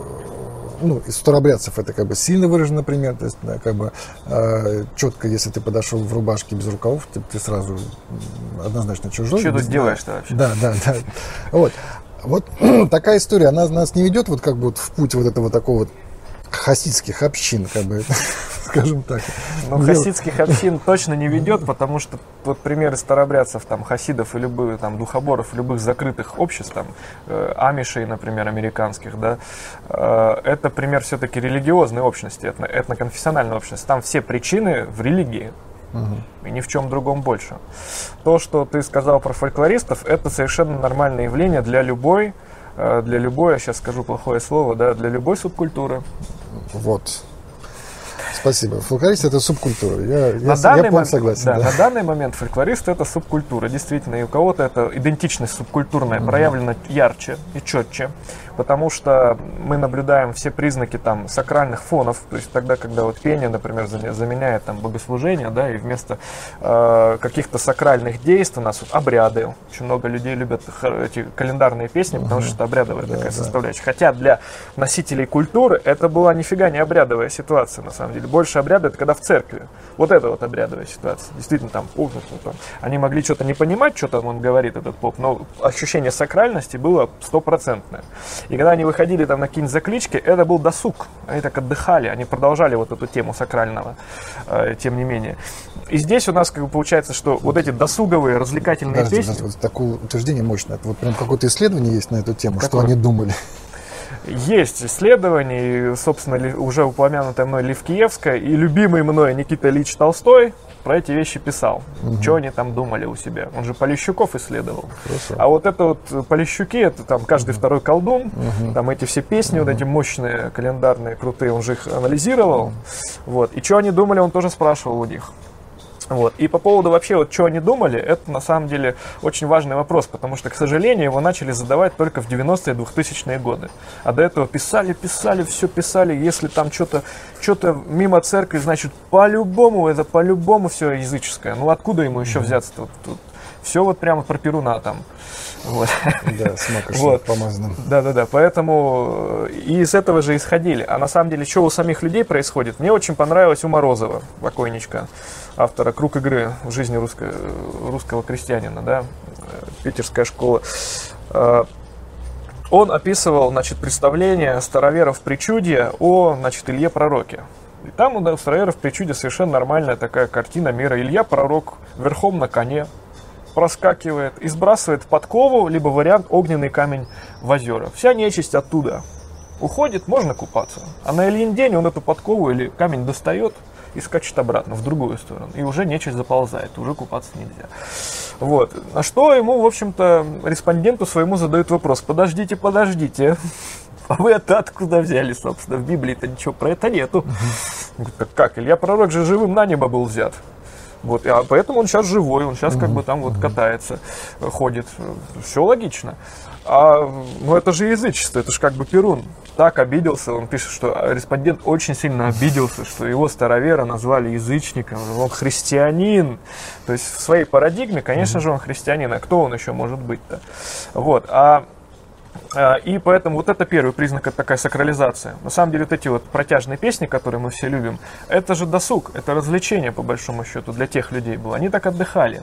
ну, из старообрядцев это как бы сильно выражено, например, то есть, да, как бы э, четко, если ты подошел в рубашке без рукавов, ты, ты сразу однозначно чужой. Что тут делаешь-то вообще? Да, да, да. Вот. Вот такая история, она нас не ведет вот как бы вот в путь вот этого такого вот хасидских общин, как бы, скажем так. Но хасидских общин точно не ведет, потому что вот примеры старообрядцев, там, хасидов и любых, там, духоборов, любых закрытых обществ, там, э, амишей, например, американских, да, э, это пример все-таки религиозной общности, этно, этноконфессиональной общности. Там все причины в религии. Угу. И ни в чем другом больше. То, что ты сказал про фольклористов, это совершенно нормальное явление для любой, для любой, я сейчас скажу плохое слово, да, для любой субкультуры. Вот. Спасибо. Фольклорист — это субкультура. Я, на я, данный я момент, согласен. Да, да. На данный момент фольклорист — это субкультура, действительно. И у кого-то эта идентичность субкультурная mm-hmm. проявлена ярче и четче, потому что мы наблюдаем все признаки там сакральных фонов, то есть тогда, когда вот пение, например, заменяет там богослужение, да, и вместо э, каких-то сакральных действий у нас вот обряды. Очень много людей любят эти календарные песни, потому mm-hmm. что это обрядовая да, такая да. составляющая. Хотя для носителей культуры это была нифига не обрядовая ситуация, на самом деле. Больше обряда — это когда в церкви. Вот это вот обрядовая ситуация. Действительно, там, там они могли что-то не понимать, что там он говорит, этот поп, но ощущение сакральности было стопроцентное. И когда они выходили там на какие-нибудь заклички, это был досуг. Они так отдыхали, они продолжали вот эту тему сакрального, э, тем не менее. И здесь у нас как бы получается, что вот эти досуговые, развлекательные Подожди, песни... подожди, вот такое утверждение мощное. Вот прям какое-то исследование есть на эту тему, Какое? Что они думали. Есть исследования, и, собственно, уже упомянутая мной Левкиевская и любимый мной Никита Ильич Толстой про эти вещи писал. Угу. Что они там думали у себя. Он же Полищуков исследовал. Хорошо. А вот это вот Полищуки, это там каждый угу. второй колдун, угу. там эти все песни, угу. вот эти мощные, календарные, крутые, он же их анализировал. Угу. Вот. И что они думали, он тоже спрашивал у них. Вот. И по поводу вообще, вот, что они думали, это на самом деле очень важный вопрос, потому что, к сожалению, его начали задавать только в девяностые, двухтысячные годы. А до этого писали, писали, все писали, если там что-то что-то мимо церкви, значит, по-любому, это по-любому все языческое. Ну, откуда ему еще взяться тут? тут? Все вот прямо про Перуна там. Вот. Да, с макошем вот. Помазанным. Да-да-да, поэтому и из этого же исходили. А на самом деле, что у самих людей происходит? Мне очень понравилось у Морозова, покойничка, автора «Круг игры в жизни русско- русского крестьянина», да, питерская школа. Он описывал, значит, представление староверов причудья о, значит, Илье Пророке. И там у староверов причудья совершенно нормальная такая картина мира. Илья Пророк верхом на коне проскакивает и сбрасывает подкову, либо вариант огненный камень в озера. Вся нечисть оттуда уходит, можно купаться. А на Ильин день он эту подкову или камень достает и скачет обратно в другую сторону. И уже нечисть заползает, уже купаться нельзя. Вот. На что ему, в общем-то, респонденту своему задают вопрос: подождите, подождите, а вы это откуда взяли, собственно? В Библии-то ничего про это нету. Uh-huh. Как, как? Илья Пророк же живым на небо был взят. Вот, а поэтому он сейчас живой, он сейчас uh-huh. как бы там вот катается, ходит. Все логично. А, ну это же язычество, это же как бы Перун так обиделся, он пишет, что респондент очень сильно обиделся, что его старовера назвали язычником, он христианин. То есть в своей парадигме, конечно же, он христианин, а кто он еще может быть-то? Вот, а и поэтому вот это первый признак, это такая сакрализация. На самом деле вот эти вот протяжные песни, которые мы все любим, это же досуг, это развлечение по большому счету для тех людей было. Они так отдыхали.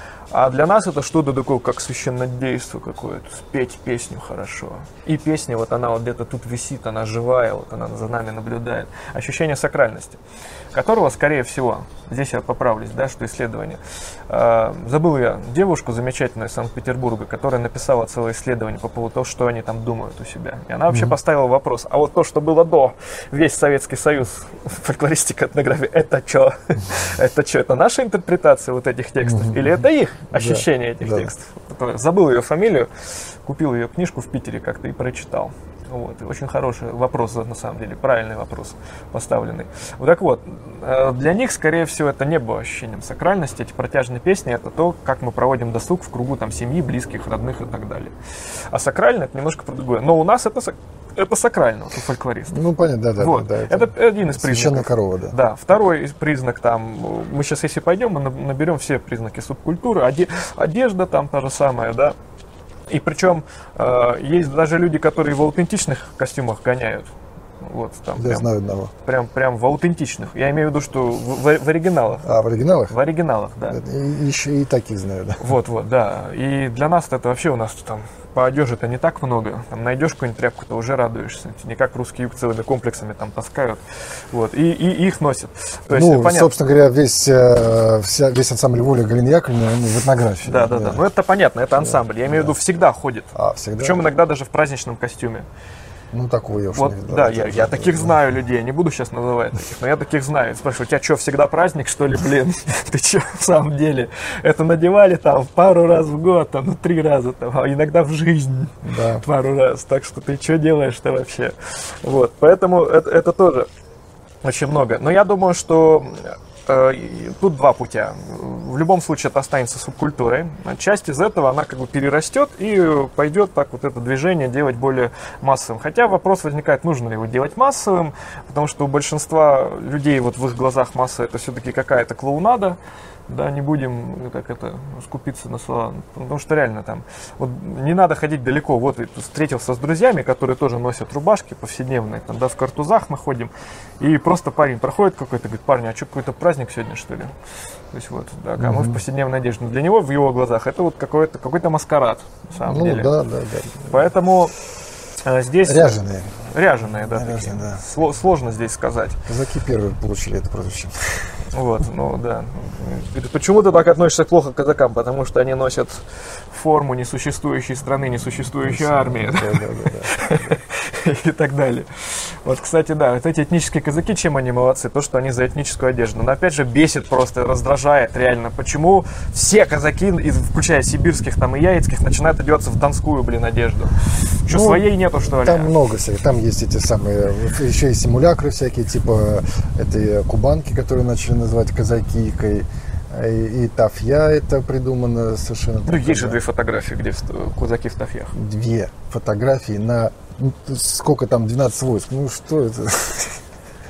А для нас это что-то такое, как священнодейство какое-то, спеть песню хорошо. И песня, вот она вот где-то тут висит, она живая, вот она за нами наблюдает. Ощущение сакральности, которого, скорее всего, здесь я поправлюсь, да, что исследование. Э, забыл я девушку замечательную из Санкт-Петербурга, которая написала целое исследование по поводу того, что они там думают у себя. И она вообще mm-hmm. поставила вопрос: а вот то, что было до, весь Советский Союз, фольклористика, этнография, это что? Это что? Это наша интерпретация вот этих текстов? Или это их ощущение этих текстов? Забыл ее фамилию, купил ее книжку в Питере как-то и прочитал. Вот. И очень хороший вопрос, на самом деле, правильный вопрос поставленный. Вот так вот, для них, скорее всего, это не было ощущением сакральности. Эти протяжные песни — это то, как мы проводим досуг в кругу там, семьи, близких, родных и так далее. А сакрально — это немножко про другое. Но у нас это, это сакрально, вот, у фольклористов. Ну, понятно, да, да. Вот. да, да это, это один из признаков. Священная корова, да. Да. Второй признак, там, мы сейчас, если пойдем, мы наберем все признаки субкультуры. Одежда там та же самая, да. И причем э, есть даже люди, которые в аутентичных костюмах гоняют. Вот, там, Я прям, знаю одного. Прям, прям в аутентичных. Я имею в виду, что в, в, в оригиналах. А, в оригиналах? В оригиналах, да. И, еще и таких знаю, да. Вот, вот, да. И для нас это вообще у нас там по одежде-то не так много. Там найдешь какую-нибудь тряпку, то уже радуешься. Не как русский юг целыми комплексами там таскают. Вот. И, и их носят. То есть, ну, понятно. собственно говоря, весь, вся, весь ансамбль «Воля» Галины Яковлевны в этнографии. Да, да, да, да. Ну, это понятно, это ансамбль. Я имею в виду, всегда ходит. А, всегда? Причем иногда даже в праздничном костюме. Ну, такого я уж вот, не видал. Да, я, я таких знаю людей, не буду сейчас называть таких, но я таких знаю. Спрашиваю: у тебя что, всегда праздник, что ли, блин? Ты что, в самом деле? Это надевали там пару раз в год, там, ну, три раза, там, а иногда в жизнь да. пару раз. Так что ты что делаешь-то вообще? Вот, поэтому это, это тоже очень много. Но я думаю, что э, тут два путя. В любом случае это останется субкультурой. Часть из этого, она как бы перерастет и пойдет так вот это движение делать более массовым. Хотя вопрос возникает, нужно ли его делать массовым, потому что у большинства людей вот в их глазах масса — это все-таки какая-то клоунада. Да, не будем, как это, скупиться на слова, потому что реально там, вот не надо ходить далеко. Вот встретился с друзьями, которые тоже носят рубашки повседневные, там, да, в картузах мы ходим, и просто парень проходит какой-то, говорит: парни, а что, какой-то праздник сегодня, что ли? То есть вот, да, а мы в повседневной одежде. Но для него, в его глазах, это вот какой-то, какой-то маскарад, на самом ну, деле. да, да, да. Поэтому э, здесь... Ряженые. Ряженые, да, Ряженые, такие. Да. Сло- сложно здесь сказать. Казаки первые получили это прозвище. Вот, ну да. Почему ты так относишься плохо к казакам? Потому что они носят форму несуществующей страны, несуществующей армии. Да, да, да, да. И так далее. Вот, кстати, да, вот эти этнические казаки, чем они молодцы? То, что они за этническую одежду. Но опять же бесит просто, раздражает реально. Почему все казаки, включая сибирских там и яицких, начинают одеваться в донскую, блин, одежду? Что, ну, своей нету, что ли? Там много всяких. Там есть эти самые, еще и симулякры всякие, типа этой кубанки, которые начали называть казакийкой. И, и тафья это придумано совершенно. Ну, есть же две фотографии, где казаки в тафьях. Две фотографии на, ну, сколько там, двенадцать войск. Ну, что это?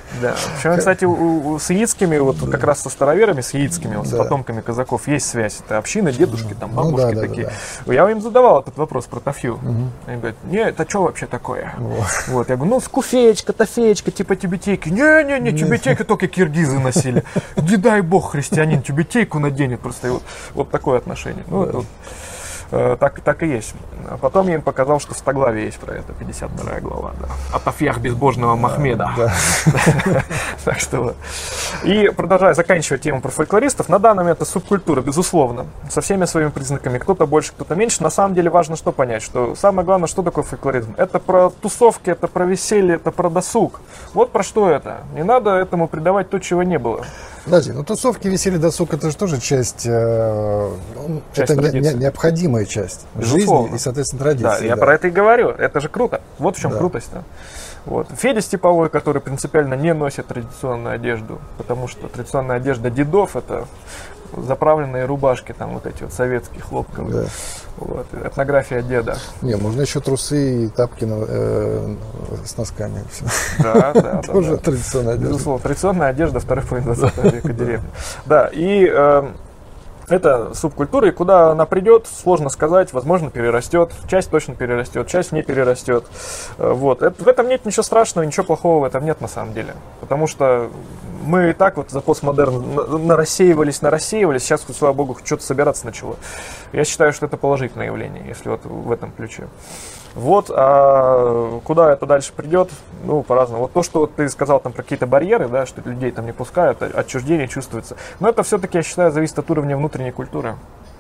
Да. Причем, кстати, у, у, с яицкими, вот да. как раз со староверами, с яицкими, вот, да. с потомками казаков есть связь. Это общины, дедушки, там, бабушки ну, да, такие. Да, да, да. Я им задавал этот вопрос про тафью. Угу. Они говорят, не, это что вообще такое? Вот. Вот. Я говорю, ну, скуфеечка, тафеечка, типа тюбетейки. Не-не-не, тюбетейки только киргизы носили. Не дай бог христианин тюбетейку наденет. Просто вот, вот такое отношение. Ну, да. это вот. Так, так и есть. А потом я им показал, что в Стоглаве есть про это, пятьдесят вторая глава, да. О тафьях безбожного Махмеда. Да, да. Так что вот. И продолжая заканчивать тему про фольклористов, на данный момент это субкультура, безусловно, со всеми своими признаками. Кто-то больше, кто-то меньше. На самом деле важно что понять, что самое главное, что такое фольклоризм. Это про тусовки, это про веселье, это про досуг. Вот про что это. Не надо этому придавать то, чего не было. Подожди, ну тусовки, веселье, досуг, это же тоже часть, э, часть это не, не, необходимая часть безусловно. Жизни и, соответственно, традиции. Да, я да. про это и говорю, это же круто, вот в чем да. крутость-то. Вот. Федя Степовой, который принципиально не носит традиционную одежду, потому что традиционная одежда дедов — это заправленные рубашки, там вот эти вот советские, хлопковые. Да. Вот. Этнография деда. Не, можно еще трусы и тапки на, э, с носками. Да, да. Тоже традиционная одежда. Безусловно, традиционная одежда второй половины двадцатого века деревни. Да, и э, это субкультура, и куда она придет, сложно сказать, возможно, перерастет, часть точно перерастет, часть не перерастет. Вот. Это, в этом нет ничего страшного, ничего плохого в этом нет на самом деле. Потому что мы и так вот за постмодерн нарассеивались, нарассеивались, сейчас, слава богу, что-то собираться начало. Я считаю, что это положительное явление, если вот в этом ключе. Вот, а куда это дальше придет, ну, по-разному. Вот то, что вот ты сказал там про какие-то барьеры, да, что людей там не пускают, отчуждение чувствуется. Но это все-таки, я считаю, зависит от уровня внутренней культуры.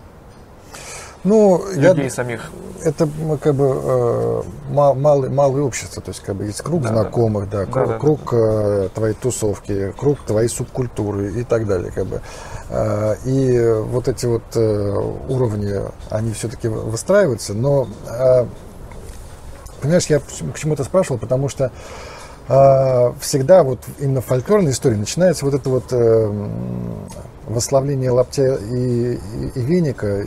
Ну, людей я, самих. Это как бы э, мал, малое, малое общество, то есть как бы есть круг да, знакомых, да, да, круг, да, да, круг да. Э, твоей тусовки, круг твоей субкультуры и так далее, как бы. Э, и вот эти вот э, уровни, они все-таки выстраиваются, но э, понимаешь, я к чему это спрашивал, потому что э, всегда вот именно в фольклорной истории начинается вот это вот э, восславление лаптя и, и, и веника.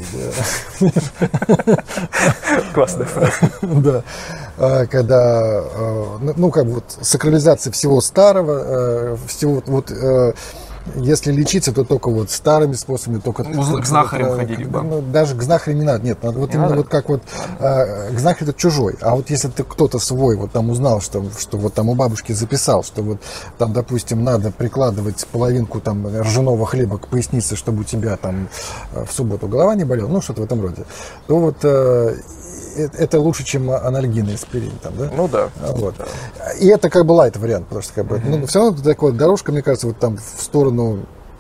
Классная фраза. Да. Когда, ну, как бы вот сакрализация всего старого, всего вот, если лечиться, то только вот старыми способами, только... К знахарям ходили бы. Ну, даже к знахарям не надо, нет, надо вот не именно надо? Вот как вот, а, к знахарю это чужой, а вот если ты кто-то свой вот там узнал, что, что вот там у бабушки записал, что вот там, допустим, надо прикладывать половинку там ржаного хлеба к пояснице, чтобы у тебя там в субботу голова не болела, ну, что-то в этом роде, то вот... это лучше, чем анальгин аспирин, там, да? Ну да. Вот. Да. И это как бы лайт вариант, потому что как бы, mm-hmm. ну, все равно такая дорожка, мне кажется, вот там в сторону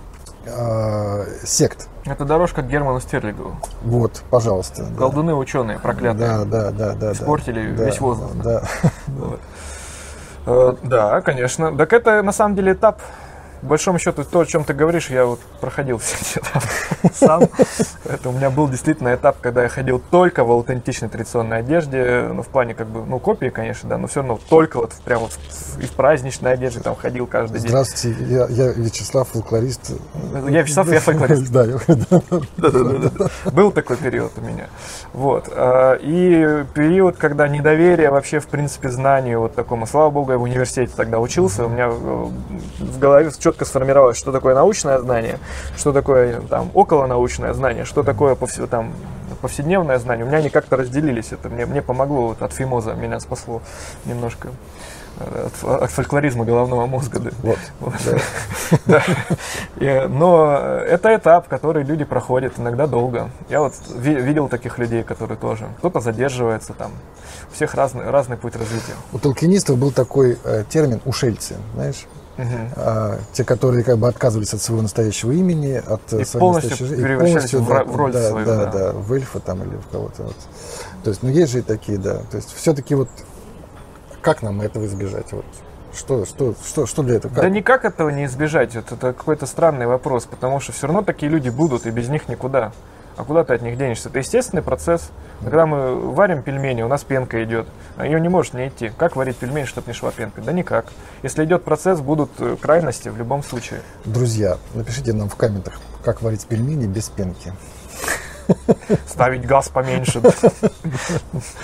э, сект. Это дорожка к Герману Стерлигову. Вот, пожалуйста. Колдуны да. ученые проклятые. Да, да, да, да. Испортили да, весь воздух. Да. Вот. Uh, да, конечно. Так это на самом деле этап. По большому счету, то, о чем ты говоришь, я вот проходил все эти этапы сам. Это у меня был действительно этап, когда я ходил только в аутентичной традиционной одежде, ну, в плане, как бы, ну, копии, конечно, да, но все равно только вот прям вот и в праздничной одежде там ходил каждый день. Здравствуйте, я, я Вячеслав, фольклорист. Я Вячеслав, я фольклорист. Да, да. Был такой период у меня. Вот. И период, когда недоверие вообще, в принципе, знанию вот такому, слава богу, я в университете тогда учился, у меня в голове четко сформировалось, что такое научное знание, что такое там околонаучное знание, что такое повсе, там, повседневное знание. У меня они как-то разделились. Это мне, мне помогло вот, от фимоза, меня спасло немножко от, от фольклоризма головного мозга. Да. Вот. Вот. Да. И, но это этап, который люди проходят иногда долго. Я вот ви- видел таких людей, которые тоже. Кто-то задерживается там. У всех разный, разный путь развития. У толкинистов был такой э, термин «ушельцы», знаешь? Угу. А, те, которые как бы отказывались от своего настоящего имени, от и своей полностью настоящей жизни, превращались в, да, в роль да, свою, да, да. да, в эльфа там или в кого-то. Вот. То есть, ну есть же и такие, да. То есть, все-таки вот как нам этого избежать? Вот. Что, что, что, что для этого? Как? Да никак этого не избежать. Это, это какой-то странный вопрос, потому что все равно такие люди будут, и без них никуда. А куда ты от них денешься? Это естественный процесс. Когда мы варим пельмени, у нас пенка идет. А ее не может не идти. Как варить пельмени, чтобы не шла пенка? Да никак. Если идет процесс, будут крайности в любом случае. Друзья, напишите нам в комментах, как варить пельмени без пенки. Ставить газ поменьше.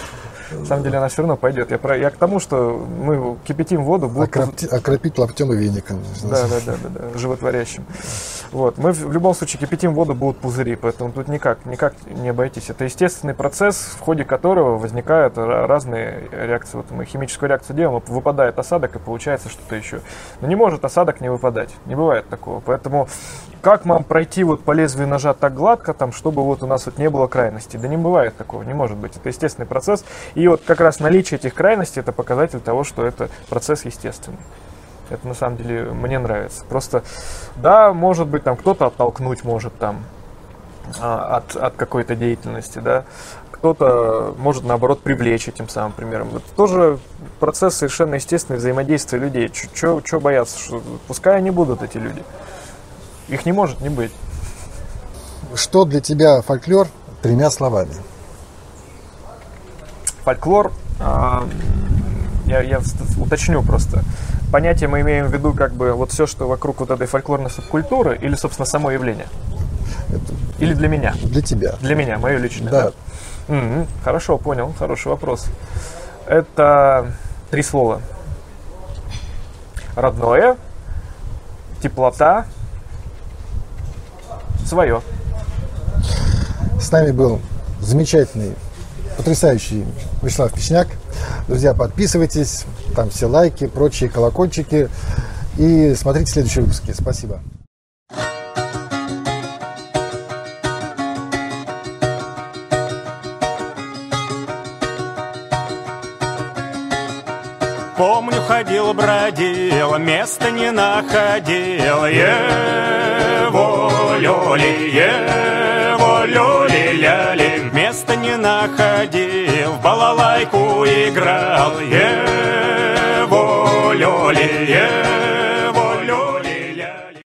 На самом деле она все равно пойдет. Я, про, я к тому, что мы кипятим воду. Будут... Окропти, окропить локтем и веником. Да, да, да, да, да, животворящим. Вот. Мы в любом случае кипятим воду, будут пузыри, поэтому тут никак, никак не обойтись. Это естественный процесс, в ходе которого возникают разные реакции. Вот мы химическую реакцию делаем, выпадает осадок и получается что-то еще. Но не может осадок не выпадать. Не бывает такого. Поэтому как нам пройти вот по лезвию ножа так гладко, там, чтобы вот у нас вот не было крайностей? Да не бывает такого, не может быть. Это естественный процесс. И вот как раз наличие этих крайностей — это показатель того, что это процесс естественный. Это на самом деле мне нравится. Просто, да, может быть, там кто-то оттолкнуть может там от, от какой-то деятельности, да. Кто-то может, наоборот, привлечь этим самым примером. Это тоже процесс совершенно естественный, взаимодействия людей. Чего бояться? Что, пускай они будут, эти люди. Их не может не быть. Что для тебя фольклор тремя словами? Фольклор, э, я, я уточню просто. Понятие мы имеем в виду как бы вот все, что вокруг вот этой фольклорной субкультуры, или, собственно, само явление? Это или для меня? Для тебя. Для меня, мое личное. Да. Да? Угу, хорошо, понял, хороший вопрос. Это три слова. Родное, теплота, свое. С нами был замечательный, потрясающий Вячеслав Печняк. Друзья, подписывайтесь, там все лайки, прочие колокольчики. И смотрите следующие выпуски. Спасибо. Помню, ходил, бродил, места не находил. Его люли, его люли, ляли. Места не находил, в балалайку играл. Его люли,